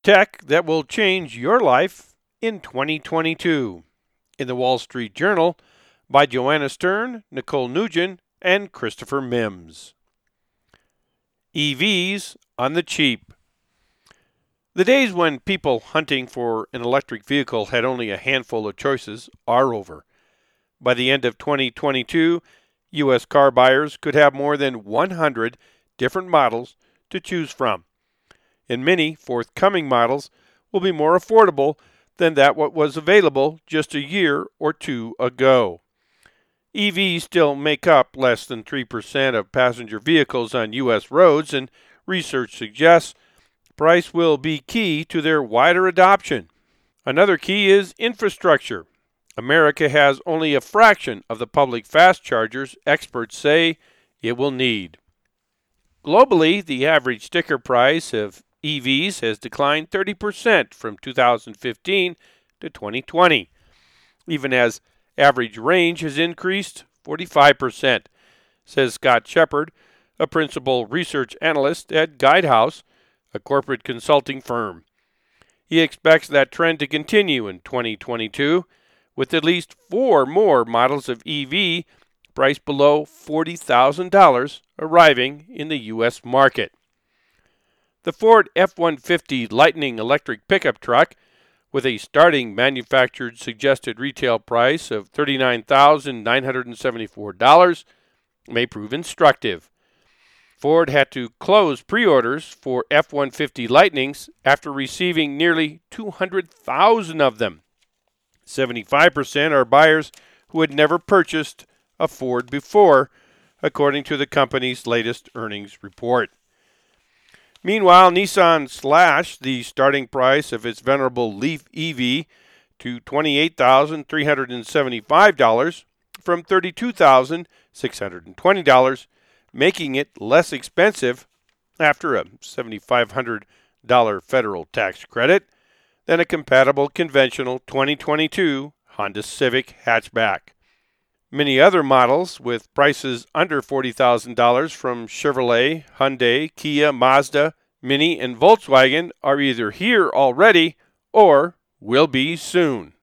Tech that will change your life in 2022. In the Wall Street Journal by Joanna Stern, Nicole Nugent, and Christopher Mims. EVs on the cheap. The days when people hunting for an electric vehicle had only a handful of choices are over. By the end of 2022, U.S. car buyers could have more than 100 different models to choose from. And many forthcoming models will be more affordable than what was available just a year or two ago. EVs still make up less than 3% of passenger vehicles on U.S. roads, and research suggests price will be key to their wider adoption. Another key is infrastructure. America has only a fraction of the public fast chargers experts say it will need. Globally, the average sticker price of EVs has declined 30% from 2015 to 2020, even as average range has increased 45%, says Scott Shepard, a principal research analyst at Guidehouse, a corporate consulting firm. He expects that trend to continue in 2022, with at least 4 more models of EV priced below $40,000 arriving in the U.S. market. The Ford F-150 Lightning electric pickup truck, with a starting manufactured suggested retail price of $39,974, may prove instructive. Ford had to close pre-orders for F-150 Lightnings after receiving nearly 200,000 of them. 75% are buyers who had never purchased a Ford before, according to the company's latest earnings report. Meanwhile, Nissan slashed the starting price of its venerable Leaf EV to $28,375 from $32,620, making it less expensive after a $7,500 federal tax credit than a compatible conventional 2022 Honda Civic hatchback. Many other models with prices under $40,000 from Chevrolet, Hyundai, Kia, Mazda, Mini, and Volkswagen are either here already or will be soon.